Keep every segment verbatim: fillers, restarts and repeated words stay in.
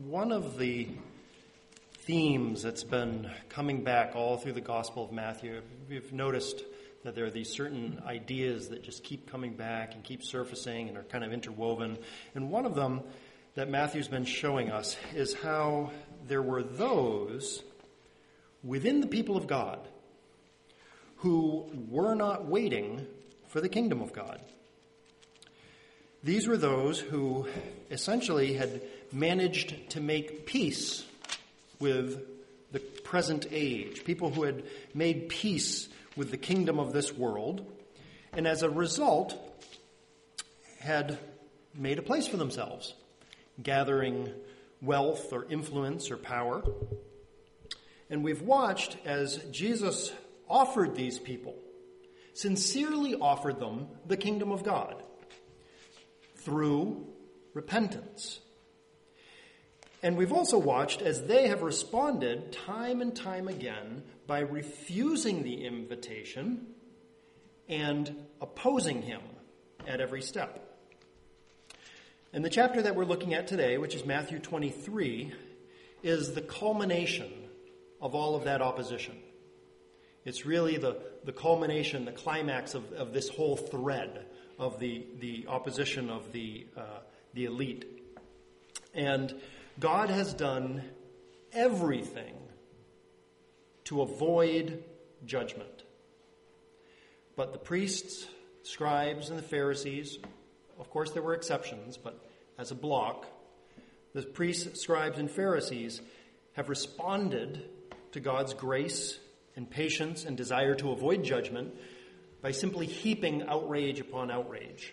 One of the themes that's been coming back all through the Gospel of Matthew, we've noticed that there are these certain ideas that just keep coming back and keep surfacing and are kind of interwoven. And one of them that Matthew's been showing us is how there were those within the people of God who were not waiting for the kingdom of God. These were those who essentially had managed to make peace with the present age, people who had made peace with the kingdom of this world, and as a result had made a place for themselves, gathering wealth or influence or power. And we've watched as Jesus offered these people, sincerely offered them the kingdom of God through repentance. And we've also watched as they have responded time and time again by refusing the invitation and opposing him at every step. And the chapter that we're looking at today, which is Matthew twenty-three, is the culmination of all of that opposition. It's really the, the culmination, the climax of, of this whole thread of the, the opposition of the, uh, the elite. And God has done everything to avoid judgment. But the priests, scribes, and the Pharisees, of course there were exceptions, but as a block, the priests, scribes, and Pharisees have responded to God's grace and patience and desire to avoid judgment by simply heaping outrage upon outrage.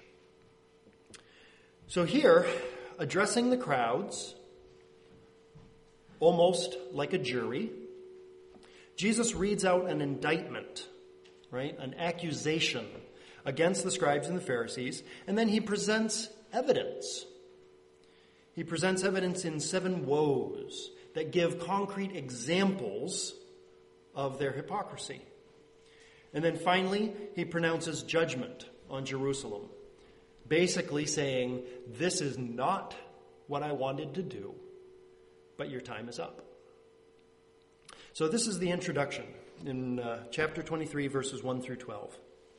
So here, addressing the crowds, almost like a jury, Jesus reads out an indictment, right? An accusation against the scribes and the Pharisees, and then he presents evidence. He presents evidence in seven woes that give concrete examples of their hypocrisy. And then finally, he pronounces judgment on Jerusalem, basically saying, this is not what I wanted to do, but your time is up. So this is the introduction in uh, chapter twenty-three, verses one through twelve.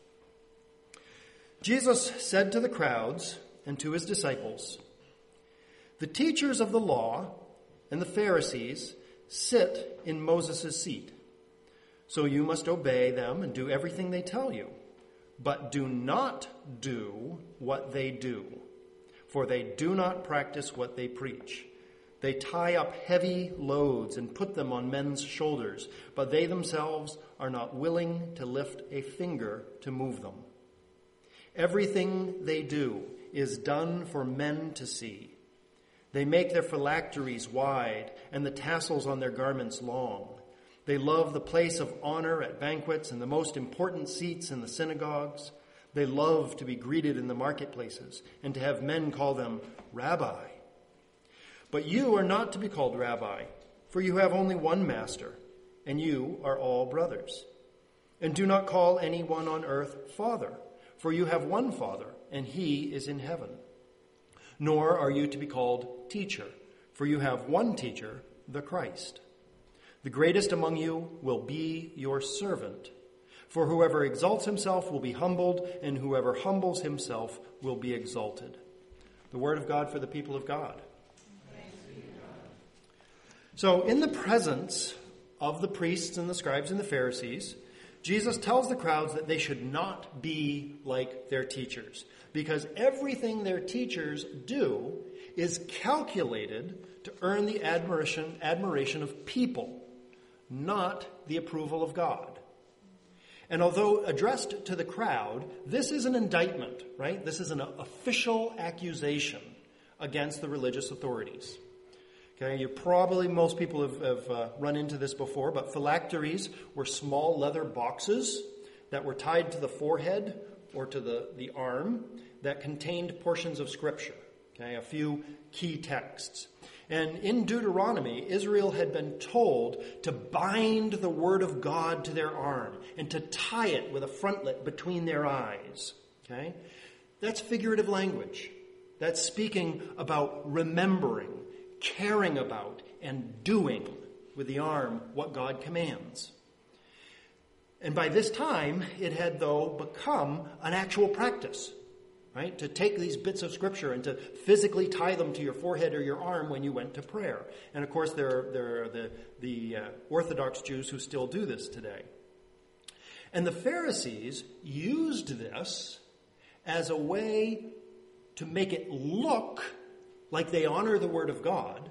Jesus said to the crowds and to his disciples, the teachers of the law and the Pharisees sit in Moses' seat. So you must obey them and do everything they tell you. But do not do what they do, for they do not practice what they preach. They tie up heavy loads and put them on men's shoulders, but they themselves are not willing to lift a finger to move them. Everything they do is done for men to see. They make their phylacteries wide and the tassels on their garments long. They love the place of honor at banquets and the most important seats in the synagogues. They love to be greeted in the marketplaces and to have men call them Rabbi. But you are not to be called Rabbi, for you have only one master, and you are all brothers. And do not call anyone on earth Father, for you have one Father, and he is in heaven. Nor are you to be called Teacher, for you have one Teacher, the Christ. The greatest among you will be your servant. For whoever exalts himself will be humbled, and whoever humbles himself will be exalted. The word of God for the people of God. So in the presence of the priests and the scribes and the Pharisees, Jesus tells the crowds that they should not be like their teachers, because everything their teachers do is calculated to earn the admiration, admiration of people, not the approval of God. And although addressed to the crowd, this is an indictment, right? This is an official accusation against the religious authorities. Okay, you probably, most people have, have uh, run into this before, but phylacteries were small leather boxes that were tied to the forehead or to the, the arm that contained portions of Scripture, okay, a few key texts. And in Deuteronomy, Israel had been told to bind the word of God to their arm and to tie it with a frontlet between their eyes. Okay, that's figurative language. That's speaking about remembering, caring about and doing with the arm what God commands. And by this time, it had, though, become an actual practice, right? To take these bits of Scripture and to physically tie them to your forehead or your arm when you went to prayer. And, of course, there are, there are the, the uh, Orthodox Jews who still do this today. And the Pharisees used this as a way to make it look like they honor the Word of God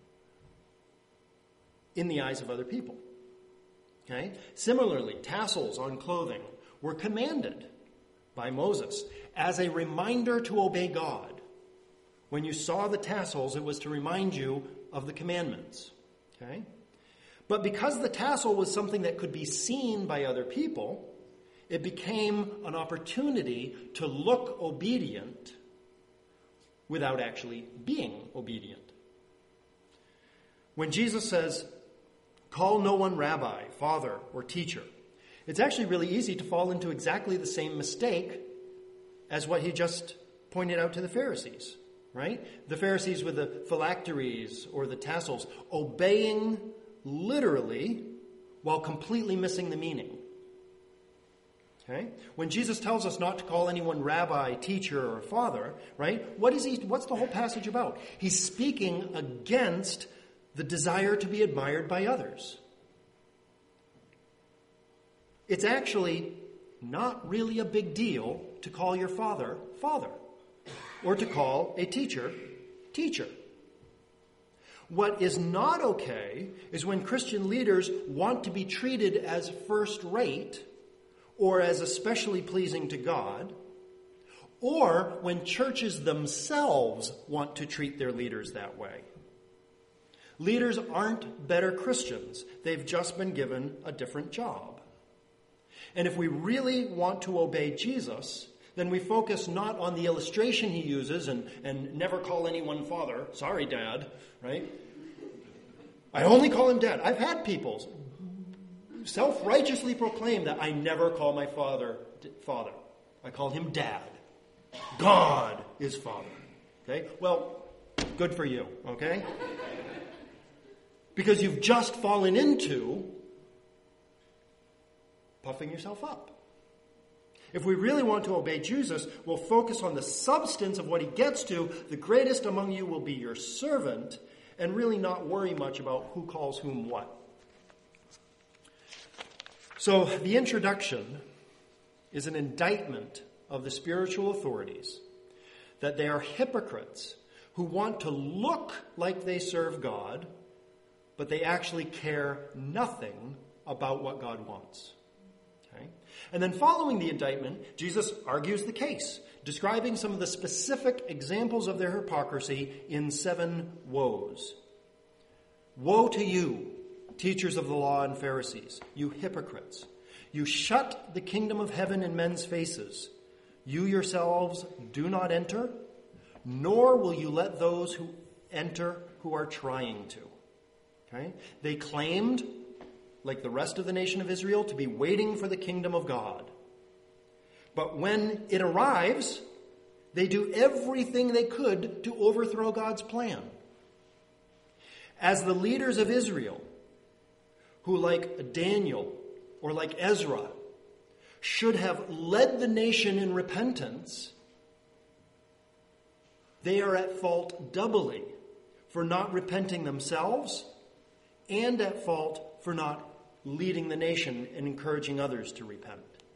in the eyes of other people. Okay? Similarly, tassels on clothing were commanded by Moses as a reminder to obey God. When you saw the tassels, it was to remind you of the commandments. Okay? But because the tassel was something that could be seen by other people, it became an opportunity to look obedient without actually being obedient. When Jesus says, "Call no one rabbi, father, or teacher," it's actually really easy to fall into exactly the same mistake as what he just pointed out to the Pharisees, right? The Pharisees with the phylacteries or the tassels, obeying literally while completely missing the meaning. Okay? When Jesus tells us not to call anyone rabbi, teacher, or father, right? What is he? What's the whole passage about? He's speaking against the desire to be admired by others. It's actually not really a big deal to call your father, father, or to call a teacher, teacher. What is not okay is when Christian leaders want to be treated as first-rate or as especially pleasing to God, or when churches themselves want to treat their leaders that way. Leaders aren't better Christians. They've just been given a different job. And if we really want to obey Jesus, then we focus not on the illustration he uses and, and never call anyone father. Sorry, Dad, right? I only call him Dad. I've had people self-righteously proclaim that I never call my father father. I call him Dad. God is Father. Okay? Well, good for you, okay? Because you've just fallen into puffing yourself up. If we really want to obey Jesus, we'll focus on the substance of what he gets to. The greatest among you will be your servant, and really not worry much about who calls whom what. So the introduction is an indictment of the spiritual authorities that they are hypocrites who want to look like they serve God, but they actually care nothing about what God wants. Okay? And then following the indictment, Jesus argues the case, describing some of the specific examples of their hypocrisy in seven woes. Woe to you, teachers of the law and Pharisees, you hypocrites! You shut the kingdom of heaven in men's faces. You yourselves do not enter, nor will you let those who enter who are trying to. Okay? They claimed, like the rest of the nation of Israel, to be waiting for the kingdom of God. But when it arrives, they do everything they could to overthrow God's plan. As the leaders of Israel, who like Daniel or like Ezra should have led the nation in repentance, they are at fault doubly for not repenting themselves and at fault for not leading the nation and encouraging others to repent.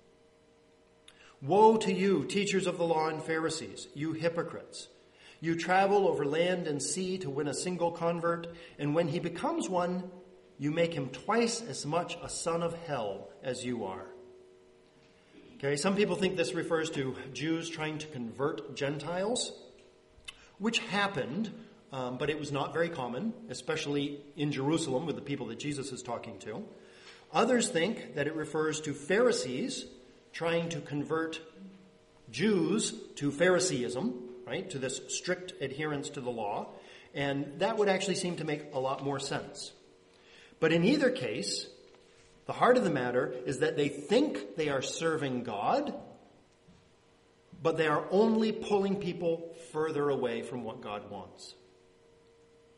Woe to you, teachers of the law and Pharisees, you hypocrites! You travel over land and sea to win a single convert, and when he becomes one, you make him twice as much a son of hell as you are. Okay, some people think this refers to Jews trying to convert Gentiles, which happened, um, but it was not very common, especially in Jerusalem with the people that Jesus is talking to. Others think that it refers to Pharisees trying to convert Jews to Phariseeism, right, to this strict adherence to the law, and that would actually seem to make a lot more sense. But in either case, the heart of the matter is that they think they are serving God, but they are only pulling people further away from what God wants.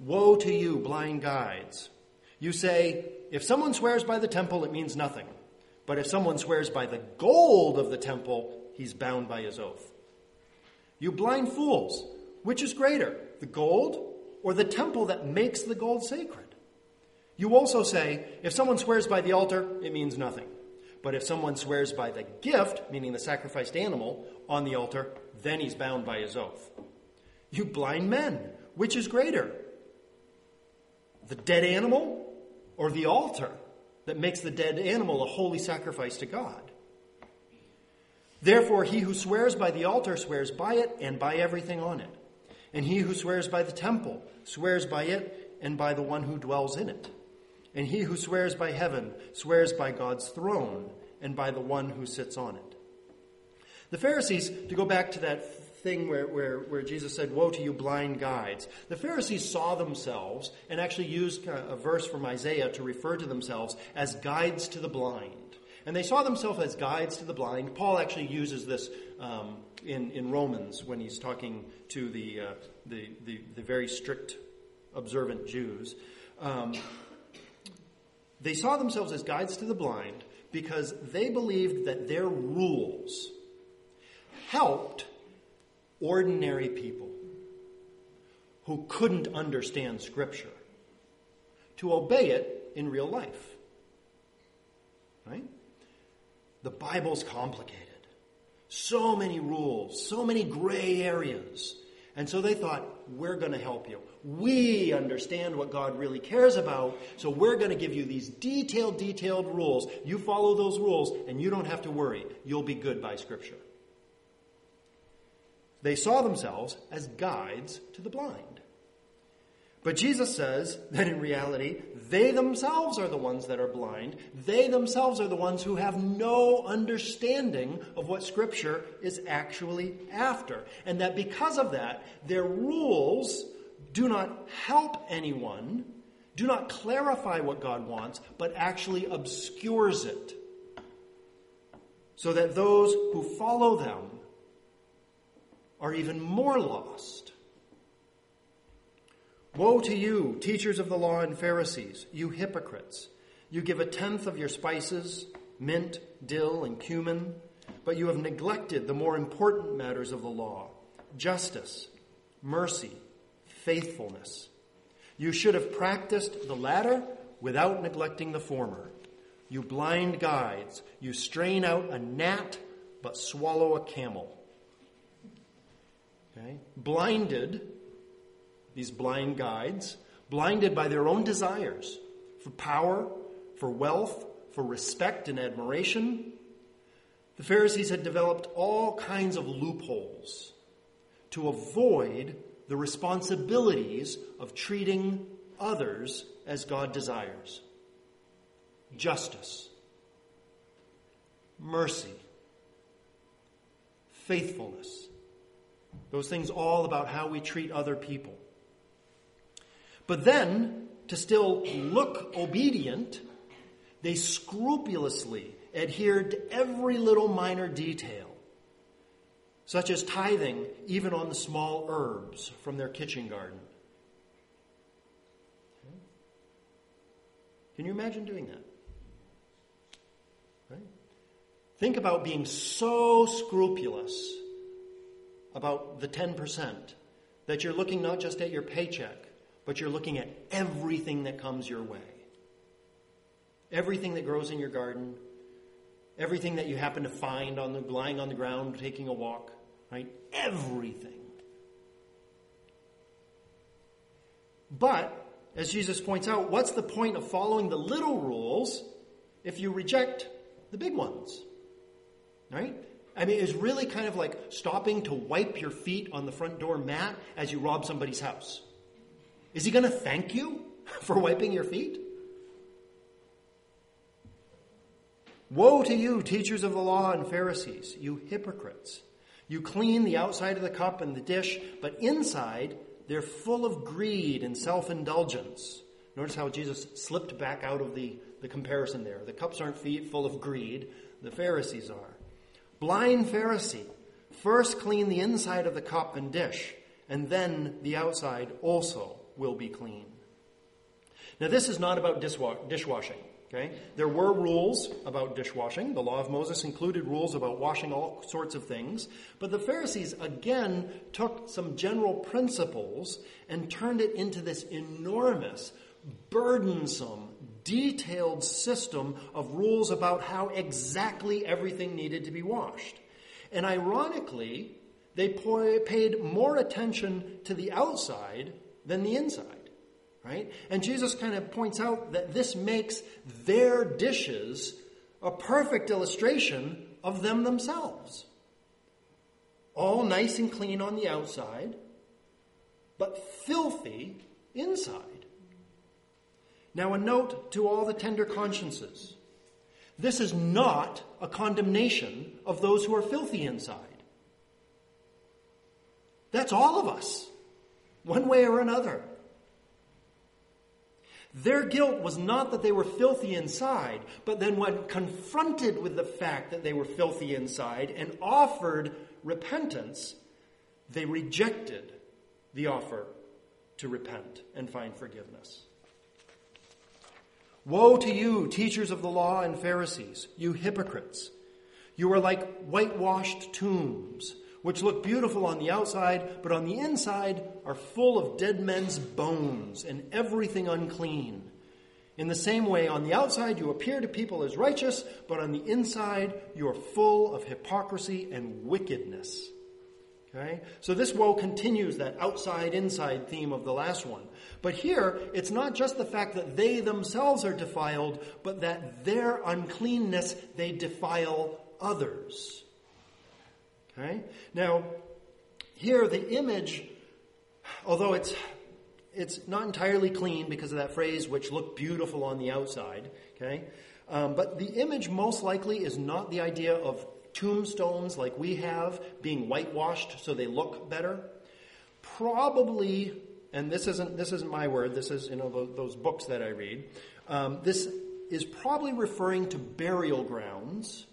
Woe to you, blind guides! You say, if someone swears by the temple, it means nothing. But if someone swears by the gold of the temple, he's bound by his oath. You blind fools, which is greater, the gold or the temple that makes the gold sacred? You also say, if someone swears by the altar, it means nothing. But if someone swears by the gift, meaning the sacrificed animal, on the altar, then he's bound by his oath. You blind men, which is greater, the dead animal or the altar that makes the dead animal a holy sacrifice to God? Therefore, he who swears by the altar swears by it and by everything on it. And he who swears by the temple swears by it and by the one who dwells in it. And he who swears by heaven swears by God's throne and by the one who sits on it. The Pharisees, to go back to that thing where, where, where Jesus said, woe to you blind guides. The Pharisees saw themselves and actually used a verse from Isaiah to refer to themselves as guides to the blind. And they saw themselves as guides to the blind. Paul actually uses this um, in, in Romans when he's talking to the, uh, the, the, the very strict, observant Jews. Um, they saw themselves as guides to the blind because they believed that their rules helped ordinary people who couldn't understand Scripture to obey it in real life. Right? The Bible's complicated. So many rules, so many gray areas. And so they thought, we're going to help you. We understand what God really cares about, so we're going to give you these detailed, detailed rules. You follow those rules, and you don't have to worry. You'll be good by Scripture. They saw themselves as guides to the blind. But Jesus says that in reality, they themselves are the ones that are blind. They themselves are the ones who have no understanding of what Scripture is actually after. And that because of that, their rules do not help anyone, do not clarify what God wants, but actually obscures it. So that those who follow them are even more lost. Woe to you, teachers of the law and Pharisees, you hypocrites! You give a tenth of your spices, mint, dill, and cumin, but you have neglected the more important matters of the law, justice, mercy, faithfulness. You should have practiced the latter without neglecting the former. You blind guides, you strain out a gnat, but swallow a camel. Okay? Blinded, these blind guides, blinded by their own desires for power, for wealth, for respect and admiration, the Pharisees had developed all kinds of loopholes to avoid the responsibilities of treating others as God desires. Justice, mercy, faithfulness. Those things all about how we treat other people. But then, to still look obedient, they scrupulously adhered to every little minor detail, such as tithing even on the small herbs from their kitchen garden. Can you imagine doing that? Right? Think about being so scrupulous about the ten percent that you're looking not just at your paycheck, but you're looking at everything that comes your way. Everything that grows in your garden, everything that you happen to find on the lying on the ground, taking a walk, right? Everything. But, as Jesus points out, what's the point of following the little rules if you reject the big ones? Right? I mean, it's really kind of like stopping to wipe your feet on the front door mat as you rob somebody's house. Is he going to thank you for wiping your feet? Woe to you, teachers of the law and Pharisees, you hypocrites! You clean the outside of the cup and the dish, but inside they're full of greed and self-indulgence. Notice how Jesus slipped back out of the, the comparison there. The cups aren't full of greed, the Pharisees are. Blind Pharisee, first clean the inside of the cup and dish, and then the outside also. will be clean. Now, this is not about dishwa- dishwashing. Okay? There were rules about dishwashing. The law of Moses included rules about washing all sorts of things. But the Pharisees, again, took some general principles and turned it into this enormous, burdensome, detailed system of rules about how exactly everything needed to be washed. And ironically, they po- paid more attention to the outside than the inside. Right? And Jesus kind of points out that this makes their dishes a perfect illustration of them themselves. All nice and clean on the outside, but filthy inside. Now, a note to all the tender consciences. This is not a condemnation of those who are filthy inside. That's all of us, one way or another. Their guilt was not that they were filthy inside, but then when confronted with the fact that they were filthy inside and offered repentance, they rejected the offer to repent and find forgiveness. Woe to you, teachers of the law and Pharisees, you hypocrites! You are like whitewashed tombs, which look beautiful on the outside, but on the inside are full of dead men's bones and everything unclean. In the same way, on the outside you appear to people as righteous, but on the inside you are full of hypocrisy and wickedness. Okay? So this woe continues that outside-inside theme of the last one. But here, it's not just the fact that they themselves are defiled, but that their uncleanness, they defile others. Okay? Now, here the image, although it's it's not entirely clean because of that phrase, which looked beautiful on the outside, okay? Um, but the image most likely is not the idea of tombstones like we have being whitewashed so they look better. Probably, and this isn't this isn't my word, this is, you know, those, those books that I read. Um, this is probably referring to burial grounds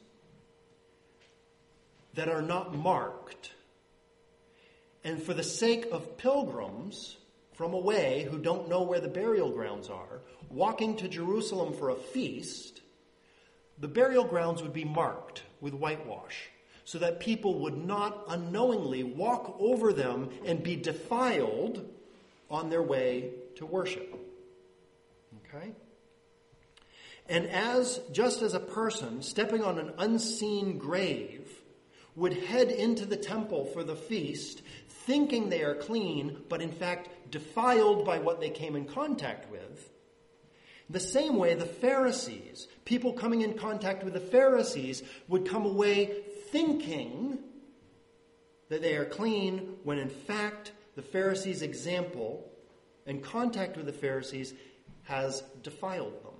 that are not marked. And for the sake of pilgrims from away who don't know where the burial grounds are, walking to Jerusalem for a feast, the burial grounds would be marked with whitewash so that people would not unknowingly walk over them and be defiled on their way to worship. Okay? And as, just as a person stepping on an unseen grave would head into the temple for the feast, thinking they are clean, but in fact defiled by what they came in contact with. The same way the Pharisees, people coming in contact with the Pharisees, would come away thinking that they are clean, when in fact the Pharisees' example and contact with the Pharisees has defiled them.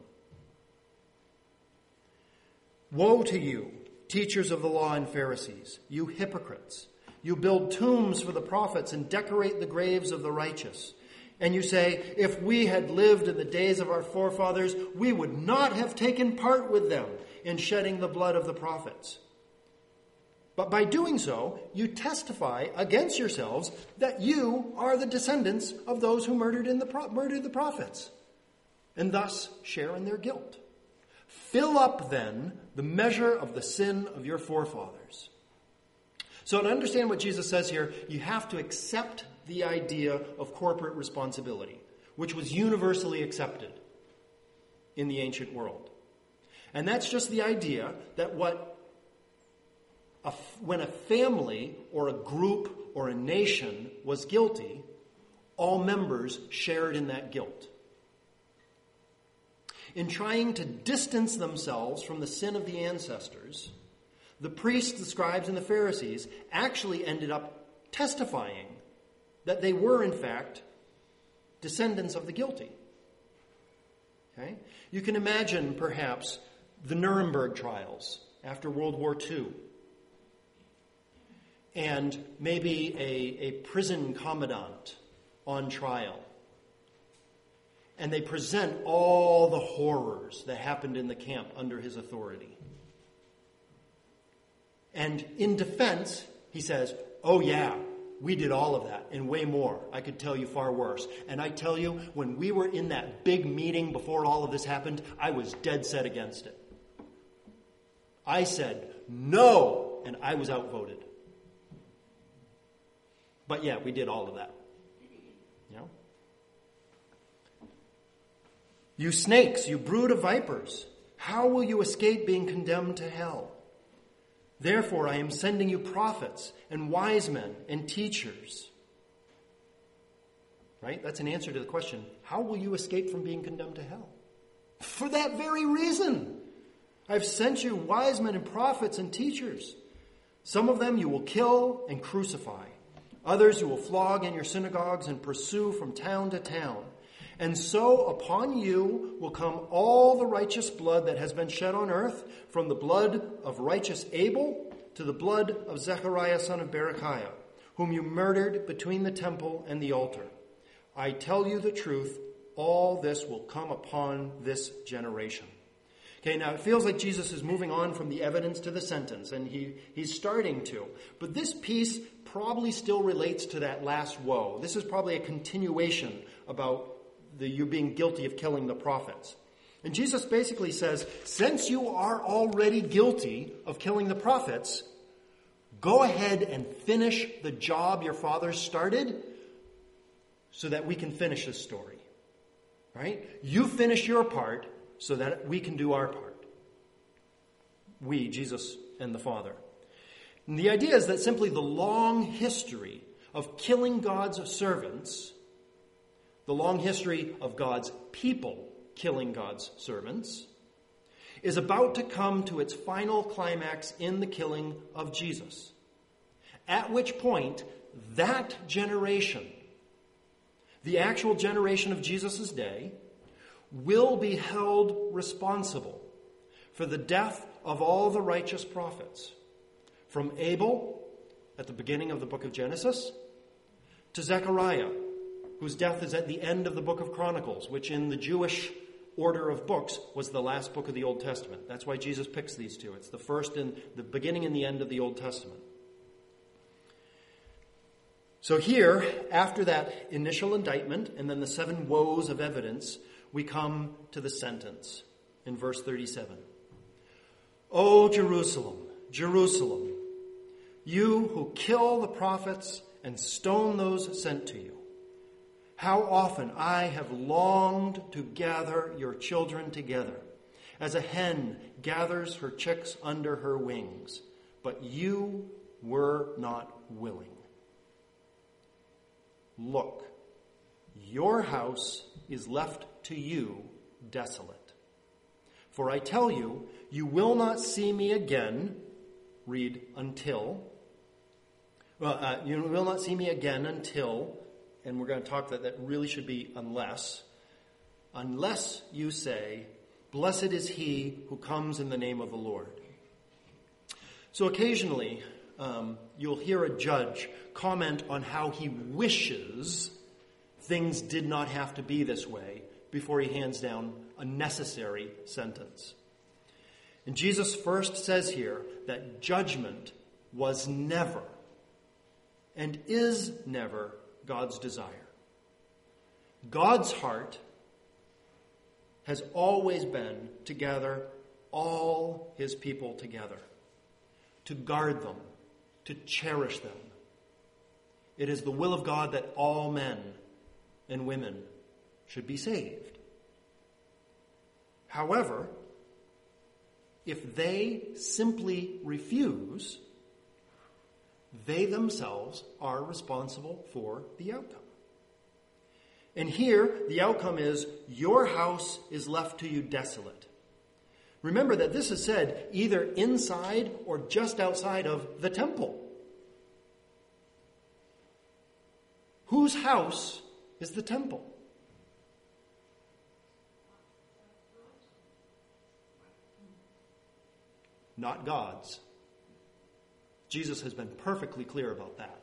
Woe to you, teachers of the law and Pharisees, you hypocrites! You build tombs for the prophets and decorate the graves of the righteous. And you say, if we had lived in the days of our forefathers, we would not have taken part with them in shedding the blood of the prophets. But by doing so, you testify against yourselves that you are the descendants of those who murdered, in the pro- murdered the prophets, and thus share in their guilt. Fill up, then, the measure of the sin of your forefathers. So to understand what Jesus says here, you have to accept the idea of corporate responsibility, which was universally accepted in the ancient world. And that's just the idea that what a, when a family or a group or a nation was guilty, all members shared in that guilt. In trying to distance themselves from the sin of the ancestors, the priests, the scribes, and the Pharisees actually ended up testifying that they were, in fact, descendants of the guilty. Okay? You can imagine, perhaps, the Nuremberg trials after World War Two. And maybe a, a prison commandant on trial. And they present all the horrors that happened in the camp under his authority. And in defense, he says, oh yeah, We did all of that and way more. I could tell you far worse. And I tell you, when we were in that big meeting before all of this happened, I was dead set against it. I said no, and I was outvoted. But yeah, we did all of that. You know? You snakes, you brood of vipers, how will you escape being condemned to hell? Therefore, I am sending you prophets and wise men and teachers. Right? That's an answer to the question, how will you escape from being condemned to hell? For that very reason. I've sent you wise men and prophets and teachers. Some of them you will kill and crucify. Others you will flog in your synagogues and pursue from town to town. And so upon you will come all the righteous blood that has been shed on earth, from the blood of righteous Abel to the blood of Zechariah son of Berechiah, whom you murdered between the temple and the altar. I tell you the truth, all this will come upon this generation. Okay, now it feels like Jesus is moving on from the evidence to the sentence, and he, he's starting to. But this piece probably still relates to that last woe. This is probably a continuation about the, you being guilty of killing the prophets. And Jesus basically says, since you are already guilty of killing the prophets, go ahead and finish the job your fathers started so that we can finish this story. Right? You finish your part so that we can do our part. We, Jesus and the Father. And the idea is that simply the long history of killing God's servants, the long history of God's people killing God's servants, is about to come to its final climax in the killing of Jesus. At which point, that generation, the actual generation of Jesus' day, will be held responsible for the death of all the righteous prophets, from Abel at the beginning of the book of Genesis to Zechariah, whose death is at the end of the book of Chronicles, which in the Jewish order of books was the last book of the Old Testament. That's why Jesus picks these two. It's the first and the beginning and the end of the Old Testament. So here, after that initial indictment and then the seven woes of evidence, we come to the sentence in verse thirty-seven. O Jerusalem, Jerusalem, you who kill the prophets and stone those sent to you. How often I have longed to gather your children together, as a hen gathers her chicks under her wings, but you were not willing. Look, your house is left to you desolate. For I tell you, you will not see me again, read until, well, uh, you will not see me again until, and we're going to talk that that really should be unless, unless you say, blessed is he who comes in the name of the Lord. So occasionally, um, you'll hear a judge comment on how he wishes things did not have to be this way before he hands down a necessary sentence. And Jesus first says here that judgment was never and is never God's desire. God's heart has always been to gather all his people together, to guard them, to cherish them. It is the will of God that all men and women should be saved. However, if they simply refuse, they themselves are responsible for the outcome. And here, the outcome is, your house is left to you desolate. Remember that this is said either inside or just outside of the temple. Whose house is the temple? Not God's. Jesus has been perfectly clear about that.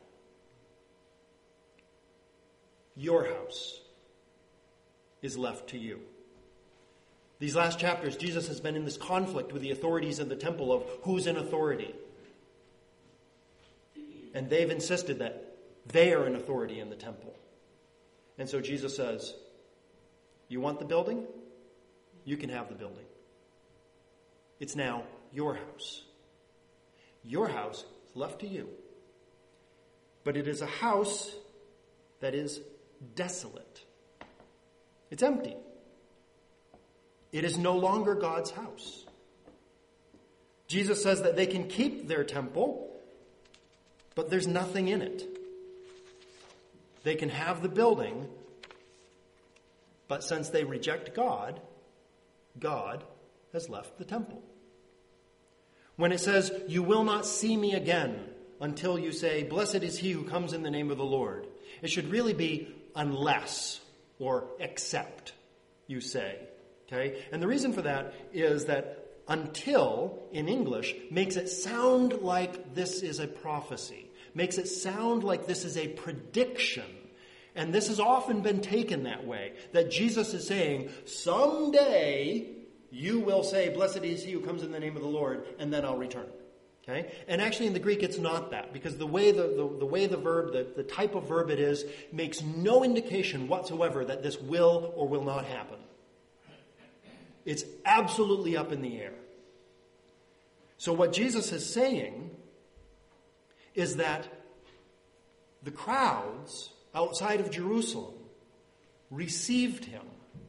Your house is left to you. These last chapters, Jesus has been in this conflict with the authorities in the temple of who's in authority. And they've insisted that They are in authority in the temple. And so Jesus says, you want the building? You can have the building. It's now your house. Your house is left to you. But it is a house that is desolate. It's empty. It is no longer God's house. Jesus says that they can keep their temple, but there's nothing in it. They can have the building, but since they reject God, God has left the temple. When it says, you will not see me again until you say, blessed is he who comes in the name of the Lord, it should really be unless or except you say. Okay? And the reason for that is that until, in English, makes it sound like this is a prophecy, makes it sound like this is a prediction. And this has often been taken that way, that Jesus is saying, someday you will say, blessed is he who comes in the name of the Lord, and then I'll return. Okay? And actually in the Greek it's not that, because the way the, the, the way the verb, the, the type of verb it is, makes no indication whatsoever that this will or will not happen. It's absolutely up in the air. So what Jesus is saying is that the crowds outside of Jerusalem received him,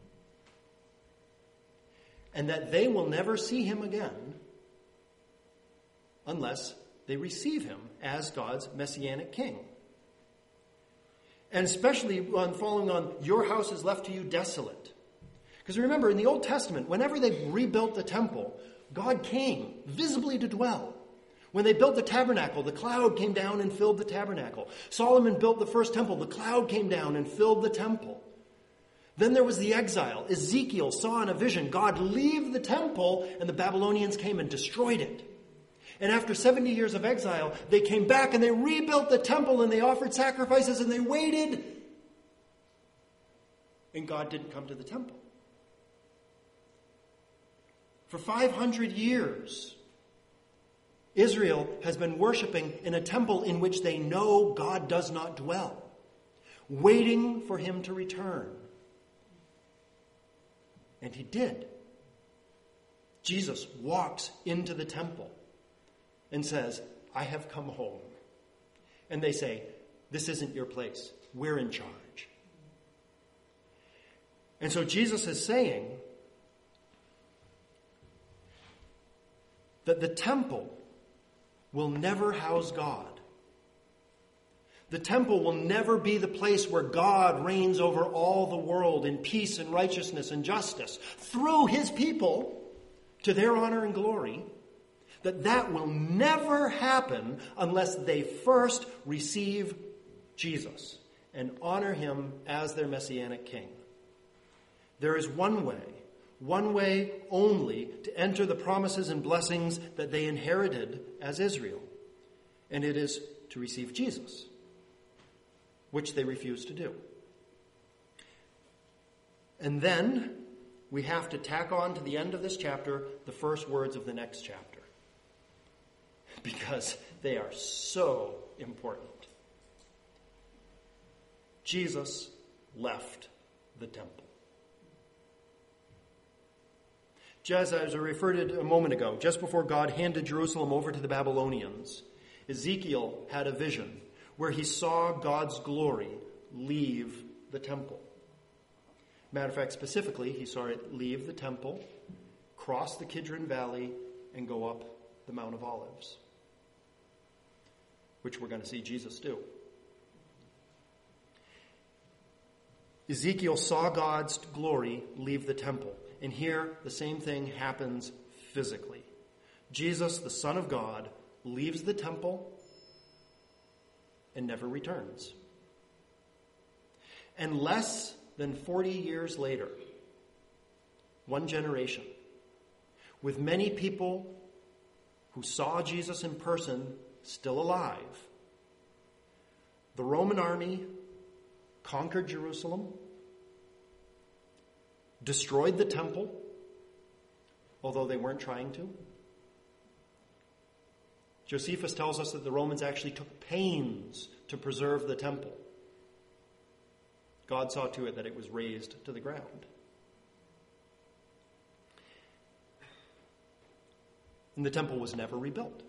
and that they will never see him again unless they receive him as God's messianic king. And especially on following on, your house is left to you desolate. Because remember, in the Old Testament, whenever they rebuilt the temple, God came visibly to dwell. When they built the tabernacle, the cloud came down and filled the tabernacle. Solomon built the first temple, the cloud came down and filled the temple. Then there was the exile. Ezekiel saw in a vision God leave the temple, and the Babylonians came and destroyed it. And after seventy years of exile, they came back and they rebuilt the temple and they offered sacrifices and they waited. And God didn't come to the temple. For five hundred years, Israel has been worshiping in a temple in which they know God does not dwell, waiting for him to return. And he did. Jesus walks into the temple and says, I have come home. And they say, this isn't your place. We're in charge. And so Jesus is saying that the temple will never house God. The temple will never be the place where God reigns over all the world in peace and righteousness and justice through his people to their honor and glory. That that will never happen unless they first receive Jesus and honor him as their messianic king. There is one way, one way only to enter the promises and blessings that they inherited as Israel. And it is to receive Jesus, which they refuse to do. And then we have to tack on to the end of this chapter the first words of the next chapter, because they are so important. Jesus left the temple. Just as I referred to a moment ago, just before God handed Jerusalem over to the Babylonians, Ezekiel had a vision where he saw God's glory leave the temple. Matter of fact, specifically, he saw it leave the temple, cross the Kidron Valley, and go up the Mount of Olives, which we're going to see Jesus do. Ezekiel saw God's glory leave the temple. And here, the same thing happens physically. Jesus, the Son of God, leaves the temple and never returns. And less than forty years later, one generation, with many people who saw Jesus in person still alive, the Roman army conquered Jerusalem, destroyed the temple, although they weren't trying to. Josephus tells us that the Romans actually took pains to preserve the temple. God saw to it that it was razed to the ground. And the temple was never rebuilt.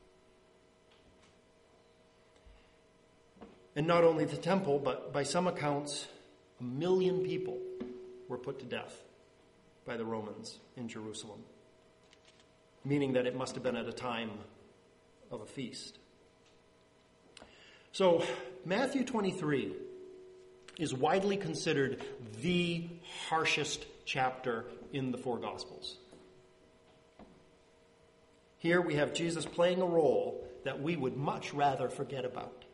And not only the temple, but by some accounts, a million people were put to death by the Romans in Jerusalem, meaning that it must have been at a time of a feast. So Matthew twenty-three is widely considered the harshest chapter in the four Gospels. Here we have Jesus playing a role that we would much rather forget about.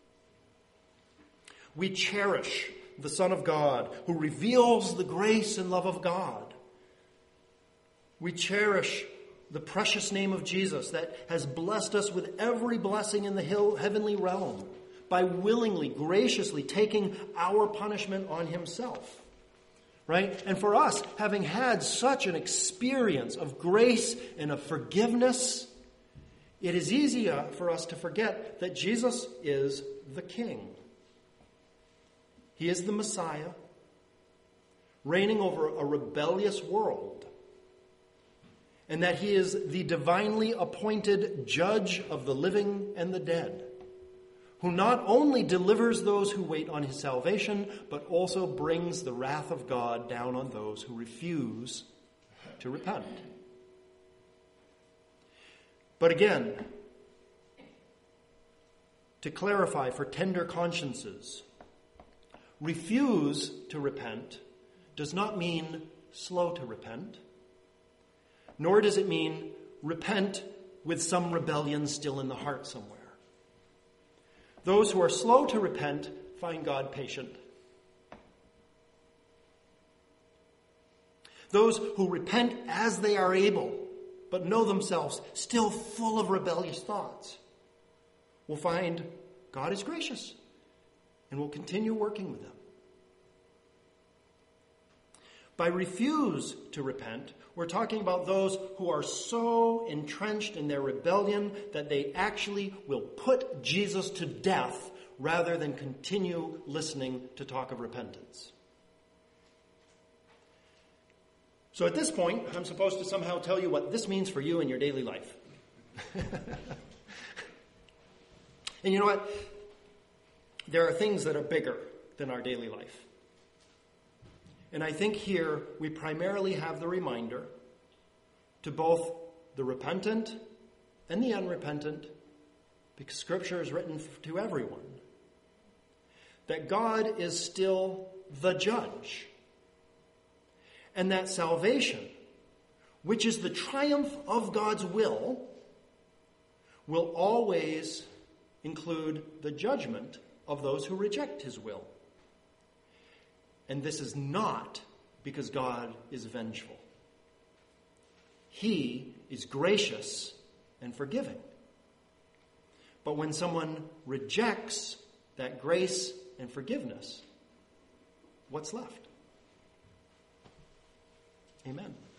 We cherish the Son of God who reveals the grace and love of God. We cherish the precious name of Jesus that has blessed us with every blessing in the hill, heavenly realm by willingly, graciously taking our punishment on himself. Right? And for us, having had such an experience of grace and of forgiveness, it is easier for us to forget that Jesus is the King. He is the Messiah, reigning over a rebellious world, and that he is the divinely appointed judge of the living and the dead, who not only delivers those who wait on his salvation, but also brings the wrath of God down on those who refuse to repent. But again, to clarify for tender consciences, refuse to repent does not mean slow to repent, nor does it mean repent with some rebellion still in the heart somewhere. Those who are slow to repent find God patient. Those who repent as they are able, but know themselves still full of rebellious thoughts, will find God is gracious and will continue working with them. By refuse to repent, we're talking about those who are so entrenched in their rebellion that they actually will put Jesus to death rather than continue listening to talk of repentance. So at this point, I'm supposed to somehow tell you what this means for you in your daily life. And you know what? There are things that are bigger than our daily life. And I think here we primarily have the reminder to both the repentant and the unrepentant, because Scripture is written to everyone, that God is still the judge, and that salvation, which is the triumph of God's will, will always include the judgment of those who reject his will. And this is not because God is vengeful. He is gracious and forgiving. But when someone rejects that grace and forgiveness, what's left? Amen.